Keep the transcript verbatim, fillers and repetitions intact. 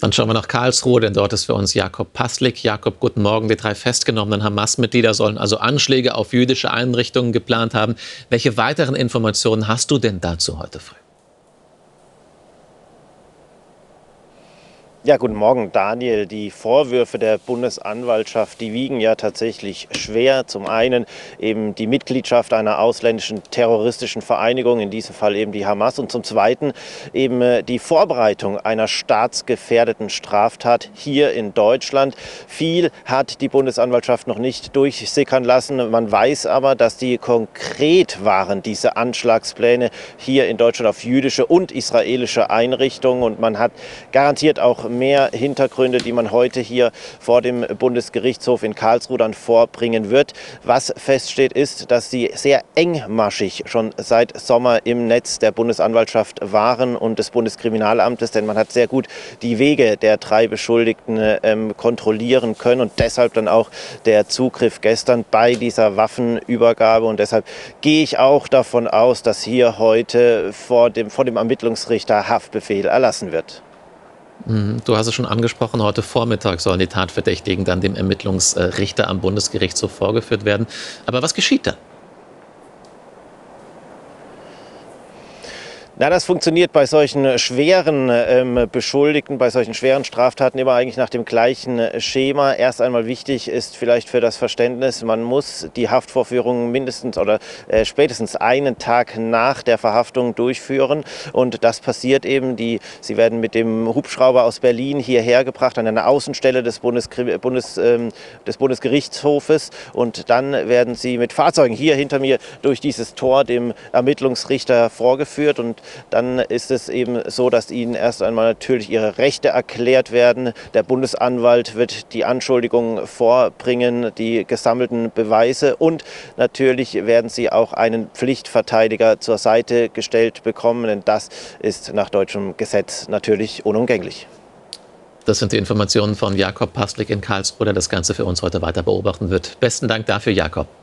Dann schauen wir nach Karlsruhe, denn dort ist für uns Jakob Paslik. Jakob, guten Morgen. Die drei festgenommenen Hamas-Mitglieder sollen also Anschläge auf jüdische Einrichtungen geplant haben. Welche weiteren Informationen hast du denn dazu heute früh? Ja, guten Morgen, Daniel. Die Vorwürfe der Bundesanwaltschaft, die wiegen ja tatsächlich schwer. Zum einen eben die Mitgliedschaft einer ausländischen terroristischen Vereinigung, in diesem Fall eben die Hamas, und zum zweiten eben die Vorbereitung einer staatsgefährdeten Straftat hier in Deutschland. Viel hat die Bundesanwaltschaft noch nicht durchsickern lassen. Man weiß aber, dass die konkret waren, diese Anschlagspläne hier in Deutschland auf jüdische und israelische Einrichtungen. Und man hat garantiert auch mehr Hintergründe, die man heute hier vor dem Bundesgerichtshof in Karlsruhe dann vorbringen wird. Was feststeht, ist, dass sie sehr engmaschig schon seit Sommer im Netz der Bundesanwaltschaft waren und des Bundeskriminalamtes, denn man hat sehr gut die Wege der drei Beschuldigten ähm, kontrollieren können und deshalb dann auch der Zugriff gestern bei dieser Waffenübergabe. Und deshalb gehe ich auch davon aus, dass hier heute vor dem, vor dem Ermittlungsrichter Haftbefehl erlassen wird. Du hast es schon angesprochen, heute Vormittag sollen die Tatverdächtigen dann dem Ermittlungsrichter am Bundesgerichtshof vorgeführt werden. Aber was geschieht da? Na, das funktioniert bei solchen schweren ähm, Beschuldigten, bei solchen schweren Straftaten immer eigentlich nach dem gleichen Schema. Erst einmal wichtig ist vielleicht für das Verständnis, man muss die Haftvorführung mindestens oder äh, spätestens einen Tag nach der Verhaftung durchführen. Und das passiert eben. Die, sie werden mit dem Hubschrauber aus Berlin hierher gebracht an einer Außenstelle des, Bundeskri Bundes, ähm, des Bundesgerichtshofes. Und dann werden sie mit Fahrzeugen hier hinter mir durch dieses Tor dem Ermittlungsrichter vorgeführt. Und dann ist es eben so, dass ihnen erst einmal natürlich ihre Rechte erklärt werden. Der Bundesanwalt wird die Anschuldigungen vorbringen, die gesammelten Beweise, und natürlich werden sie auch einen Pflichtverteidiger zur Seite gestellt bekommen, denn das ist nach deutschem Gesetz natürlich unumgänglich. Das sind die Informationen von Jakob Paslik in Karlsruhe, der das Ganze für uns heute weiter beobachten wird. Besten Dank dafür, Jakob.